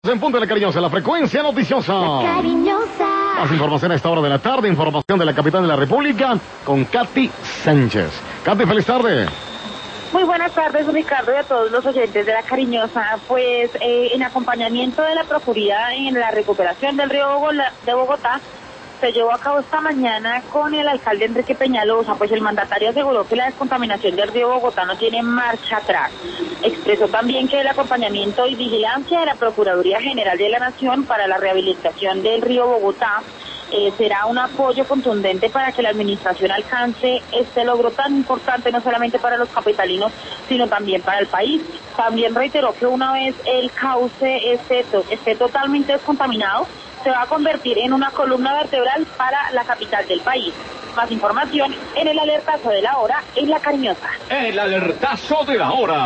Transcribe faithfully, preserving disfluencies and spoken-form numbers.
En punto de la cariñosa, la frecuencia noticiosa. La cariñosa. Más información a esta hora de la tarde, información de la capital de la República con Katy Sánchez. Katy, feliz tarde. Muy buenas tardes, Ricardo, y a todos los oyentes de La Cariñosa. Pues eh, en acompañamiento de la Procuraduría en la recuperación del río Bogotá, de Bogotá, se llevó a cabo esta mañana con el alcalde Enrique Peñalosa. Pues el mandatario aseguró que la descontaminación del río Bogotá no tiene marcha atrás. Expresó también que el acompañamiento y vigilancia de la Procuraduría General de la Nación para la rehabilitación del río Bogotá Eh, será un apoyo contundente para que la administración alcance este logro tan importante, no solamente para los capitalinos, sino también para el país. También reiteró que una vez el cauce esté, to esté totalmente descontaminado, se va a convertir en una columna vertebral para la capital del país. Más información en el alertazo de la hora en La Cariñosa. El alertazo de la hora.